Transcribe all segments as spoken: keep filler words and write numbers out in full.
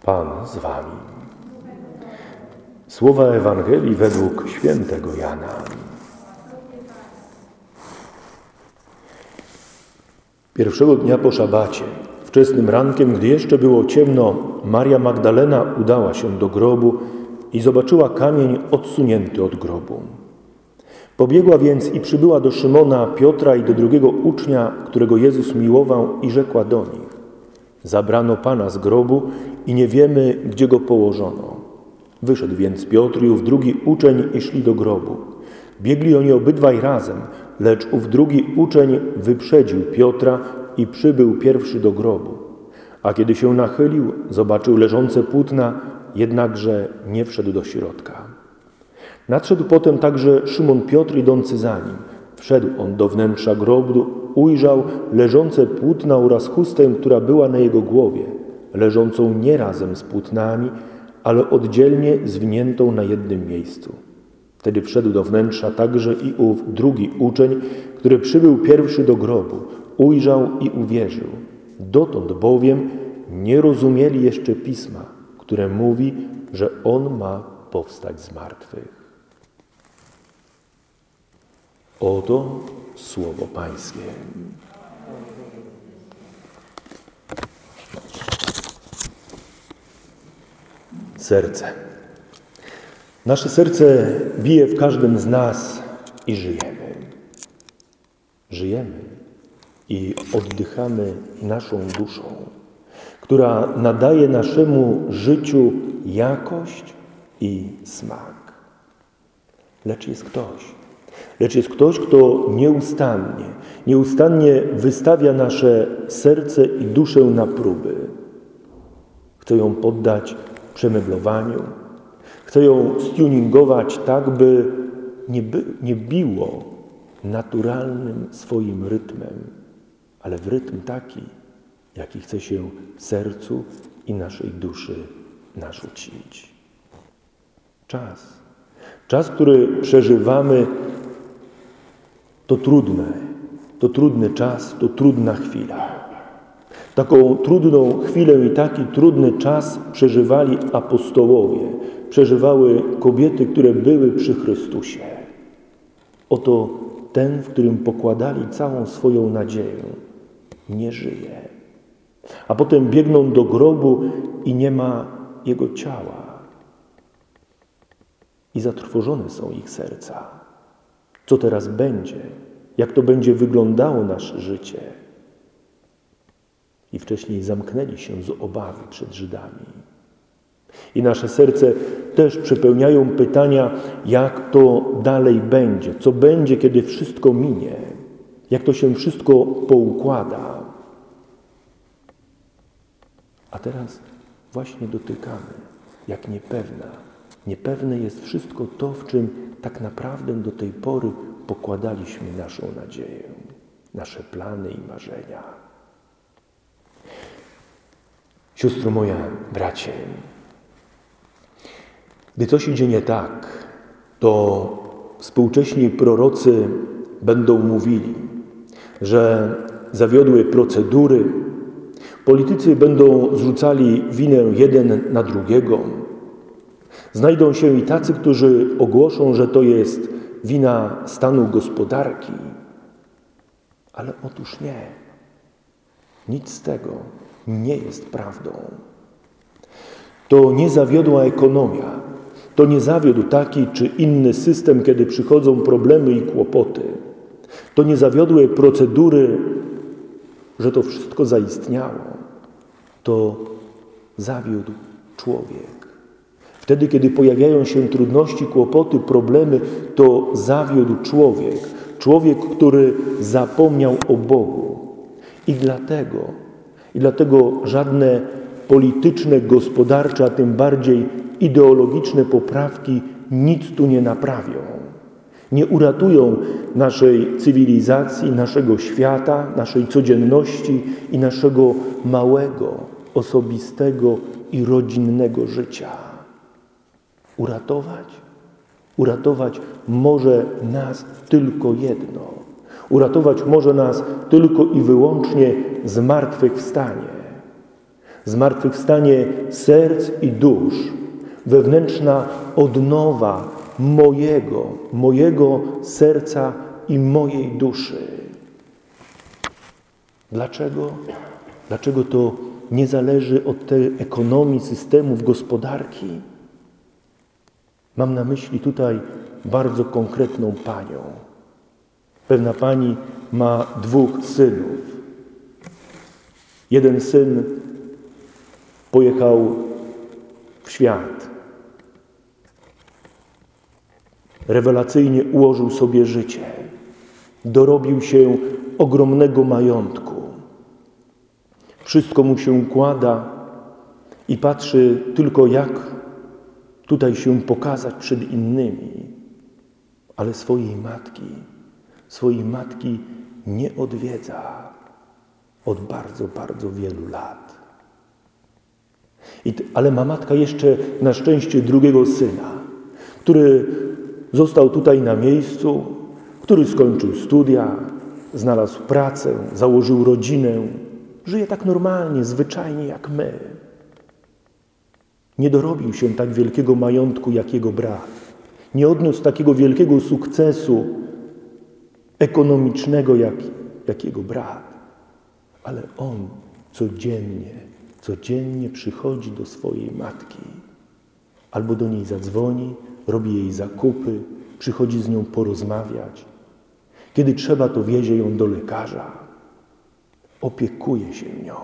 Pan z wami. Słowa Ewangelii według świętego Jana. Pierwszego dnia po szabacie, wczesnym rankiem, gdy jeszcze było ciemno, Maria Magdalena udała się do grobu i zobaczyła kamień odsunięty od grobu. Pobiegła więc i przybyła do Szymona, Piotra i do drugiego ucznia, którego Jezus miłował, i rzekła do nich: zabrano Pana z grobu i nie wiemy, gdzie go położono. Wyszedł więc Piotr i ów drugi uczeń i szli do grobu. Biegli oni obydwaj razem, lecz ów drugi uczeń wyprzedził Piotra i przybył pierwszy do grobu. A kiedy się nachylił, zobaczył leżące płótna, jednakże nie wszedł do środka. Nadszedł potem także Szymon Piotr idący za nim. Wszedł on do wnętrza grobu, ujrzał leżące płótna oraz chustę, która była na jego głowie, leżącą nie razem z płótnami, ale oddzielnie zwiniętą na jednym miejscu. Wtedy wszedł do wnętrza także i ów drugi uczeń, który przybył pierwszy do grobu, ujrzał i uwierzył. Dotąd bowiem nie rozumieli jeszcze Pisma, które mówi, że On ma powstać z martwych. Oto słowo Pańskie. Serce. Nasze serce bije w każdym z nas i żyjemy. Żyjemy i oddychamy naszą duszą, która nadaje naszemu życiu jakość i smak. Lecz jest ktoś, lecz jest ktoś, kto nieustannie, nieustannie wystawia nasze serce i duszę na próby. Chce ją poddać przemeblowaniu, chce ją stuningować tak, by nie, by nie biło naturalnym swoim rytmem, ale w rytm taki, jaki chce się sercu i naszej duszy narzucić. Czas. Czas, który przeżywamy, to trudne, to trudny czas, to trudna chwila. Taką trudną chwilę i taki trudny czas przeżywali apostołowie, przeżywały kobiety, które były przy Chrystusie. Oto ten, w którym pokładali całą swoją nadzieję, nie żyje. A potem biegną do grobu i nie ma Jego ciała. I zatrwożone są ich serca. Co teraz będzie? Jak to będzie wyglądało nasze życie? I wcześniej zamknęli się z obawy przed Żydami. I nasze serce też przepełniają pytania, jak to dalej będzie, co będzie, kiedy wszystko minie, jak to się wszystko poukłada. A teraz właśnie dotykamy, jak niepewna. Niepewne jest wszystko to, w czym tak naprawdę do tej pory pokładaliśmy naszą nadzieję, nasze plany i marzenia. Siostro moja, bracie, gdy coś idzie nie tak, to współcześni prorocy będą mówili, że zawiodły procedury, politycy będą zrzucali winę jeden na drugiego. Znajdą się i tacy, którzy ogłoszą, że to jest wina stanu gospodarki. Ale otóż nie. Nic z tego nie jest prawdą. To nie zawiodła ekonomia. To nie zawiódł taki czy inny system, kiedy przychodzą problemy i kłopoty. To nie zawiodły procedury, że to wszystko zaistniało. To zawiódł człowiek. Wtedy, kiedy pojawiają się trudności, kłopoty, problemy, to zawiódł człowiek. Człowiek, który zapomniał o Bogu. I dlatego, i dlatego żadne polityczne, gospodarcze, a tym bardziej ideologiczne poprawki nic tu nie naprawią. Nie uratują naszej cywilizacji, naszego świata, naszej codzienności i naszego małego, osobistego i rodzinnego życia. Uratować? Uratować może nas tylko jedno. Uratować może nas tylko i wyłącznie zmartwychwstanie. zmartwychwstanie serc i dusz, wewnętrzna odnowa mojego, mojego serca i mojej duszy. Dlaczego? Dlaczego to nie zależy od tej ekonomii, systemów, gospodarki? Mam na myśli tutaj bardzo konkretną panią. Pewna pani ma dwóch synów. Jeden syn pojechał w świat. Rewelacyjnie ułożył sobie życie. Dorobił się ogromnego majątku. Wszystko mu się układa i patrzy tylko, jak tutaj się pokazać przed innymi. Ale swojej matki, swojej matki nie odwiedza od bardzo, bardzo wielu lat. I t- ale ma matka jeszcze na szczęście drugiego syna, który został tutaj na miejscu, który skończył studia, znalazł pracę, założył rodzinę, żyje tak normalnie, zwyczajnie jak my. Nie dorobił się tak wielkiego majątku jak jego brat. Nie odniósł takiego wielkiego sukcesu ekonomicznego jak, jak jego brat. Ale on codziennie, codziennie przychodzi do swojej matki. Albo do niej zadzwoni, robi jej zakupy, przychodzi z nią porozmawiać. Kiedy trzeba, to wiezie ją do lekarza. Opiekuje się nią.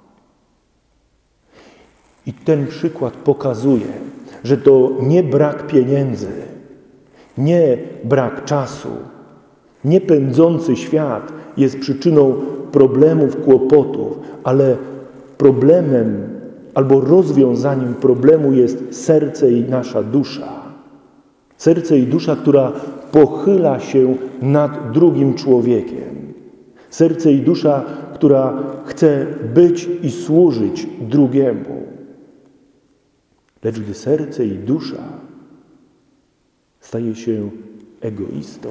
I ten przykład pokazuje, że to nie brak pieniędzy, nie brak czasu, nie pędzący świat jest przyczyną problemów, kłopotów, ale problemem albo rozwiązaniem problemu jest serce i nasza dusza. Serce i dusza, która pochyla się nad drugim człowiekiem. Serce i dusza, która chce być i służyć drugiemu. Lecz gdy serce i dusza staje się egoistą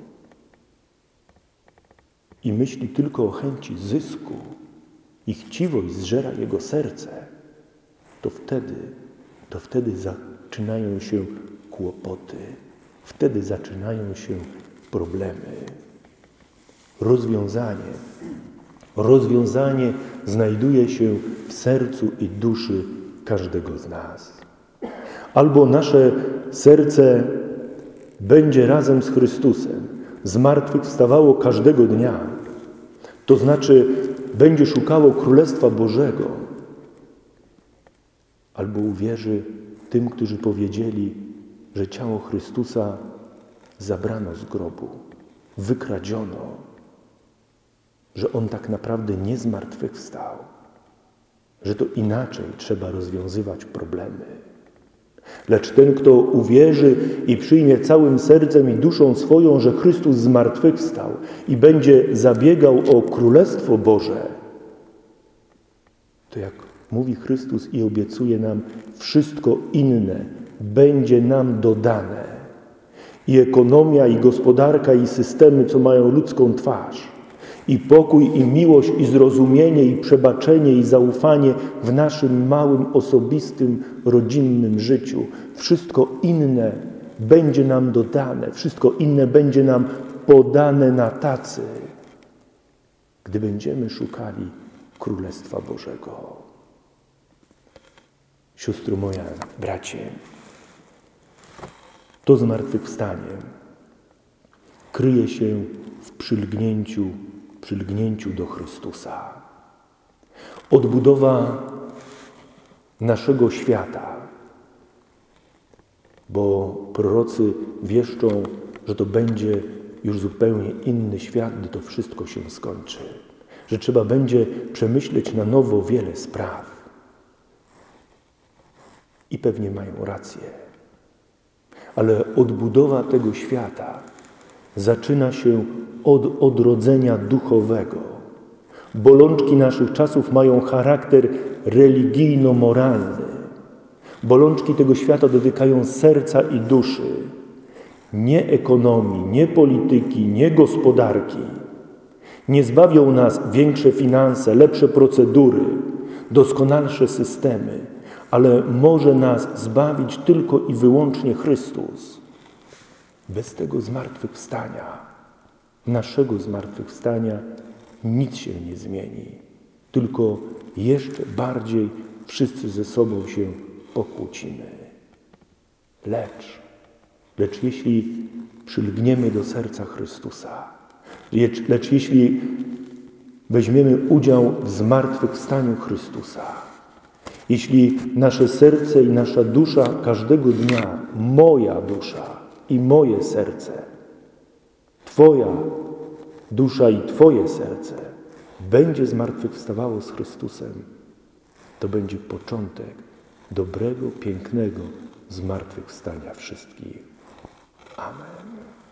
i myśli tylko o chęci zysku i chciwość zżera jego serce, to wtedy, to wtedy zaczynają się kłopoty, wtedy zaczynają się problemy. Rozwiązanie, rozwiązanie znajduje się w sercu i duszy każdego z nas. Albo nasze serce będzie razem z Chrystusem zmartwychwstawało każdego dnia, to znaczy będzie szukało Królestwa Bożego, albo uwierzy tym, którzy powiedzieli, że ciało Chrystusa zabrano z grobu, wykradziono, że On tak naprawdę nie zmartwychwstał, że to inaczej trzeba rozwiązywać problemy. Lecz ten, kto uwierzy i przyjmie całym sercem i duszą swoją, że Chrystus zmartwychwstał i będzie zabiegał o Królestwo Boże, to jak mówi Chrystus i obiecuje nam, wszystko inne będzie nam dodane. I ekonomia, i gospodarka, i systemy, co mają ludzką twarz, i pokój, i miłość, i zrozumienie, i przebaczenie, i zaufanie w naszym małym, osobistym, rodzinnym życiu. Wszystko inne będzie nam dodane, wszystko inne będzie nam podane na tacy, gdy będziemy szukali Królestwa Bożego. Siostro moja, bracie, to zmartwychwstanie kryje się w przylgnięciu, przylgnięciu do Chrystusa. Odbudowa naszego świata, bo prorocy wieszczą, że to będzie już zupełnie inny świat, gdy to wszystko się skończy. Że trzeba będzie przemyśleć na nowo wiele spraw. I pewnie mają rację. Ale odbudowa tego świata zaczyna się od odrodzenia duchowego. Bolączki naszych czasów mają charakter religijno-moralny. Bolączki tego świata dotykają serca i duszy. Nie ekonomii, nie polityki, nie gospodarki. Nie zbawią nas większe finanse, lepsze procedury. doskonalsze systemy, ale może nas zbawić tylko i wyłącznie Chrystus. Bez tego zmartwychwstania, naszego zmartwychwstania, nic się nie zmieni. Tylko jeszcze bardziej wszyscy ze sobą się pokłócimy. Lecz, lecz jeśli przylgniemy do serca Chrystusa, lecz, lecz jeśli weźmiemy udział w zmartwychwstaniu Chrystusa, jeśli nasze serce i nasza dusza każdego dnia, moja dusza i moje serce, Twoja dusza i Twoje serce będzie zmartwychwstawało z Chrystusem, to będzie początek dobrego, pięknego zmartwychwstania wszystkich. Amen.